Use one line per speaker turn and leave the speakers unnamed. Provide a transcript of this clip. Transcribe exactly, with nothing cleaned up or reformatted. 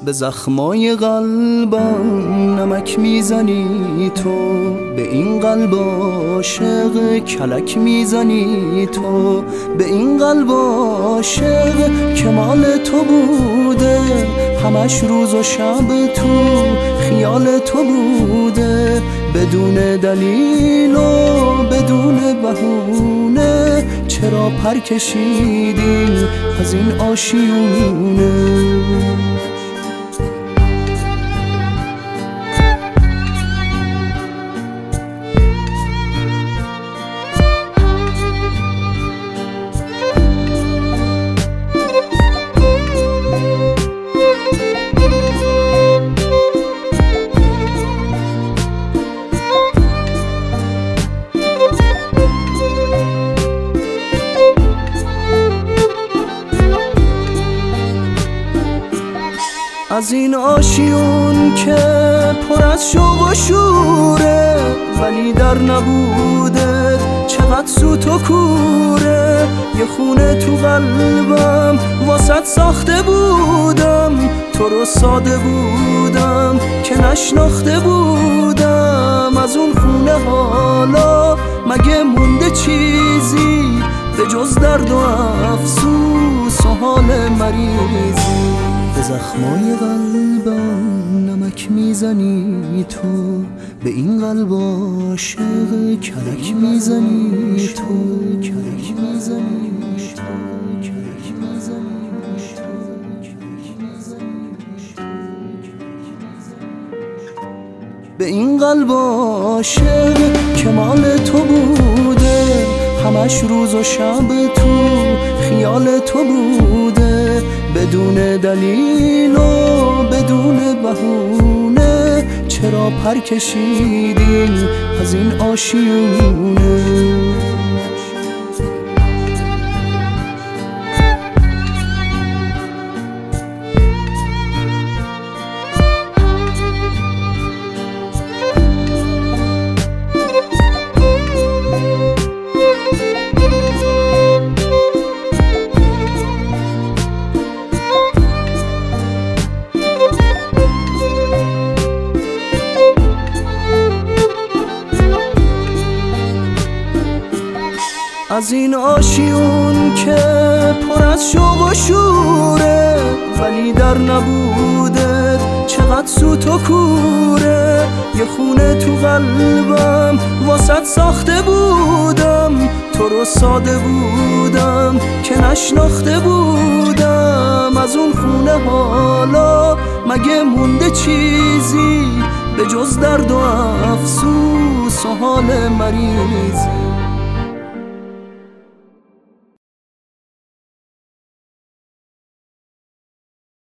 به زخمای قلبم نمک میزنی تو، به این قلب عاشق کلک میزنی تو، به این قلب عاشق که مال تو بوده، همش روز و شب تو خیال تو بوده، بدون دلیل و بدون بهونه، چرا پر کشیدین از این آشیونه؟ از این آشیون که پر از شوق و شوره، ولی در نبوده چقدر سوت و کوره، یه خونه تو قلبم واسط ساخته بودم، تو رو ساده بودم که نشناخته بودم، از اون خونه حالا مگه مونده چیزی به جز درد و افسوس و حال مریضی؟ به زخمای قلبم نمک میزنی تو، به این قلب عاشق کلک میزنی تو، کلک میزنی تو، کلک میزنی به این قلب عاشق که مال تو بوده، همش روز و شب تو خیال تو بوده، بدون دلیل و بدون بهونه، چرا پر کشیدین از این آشیونه؟ از این آشیون که پر از شوق و شوره، ولی در نبوده چقدر سوت و کوره، یه خونه تو قلبم واسط ساخته بودم، تو رو ساده بودم که نشناخته بودم، از اون خونه حالا مگه مونده چیزی به جز درد و افسوس و حال مریضی؟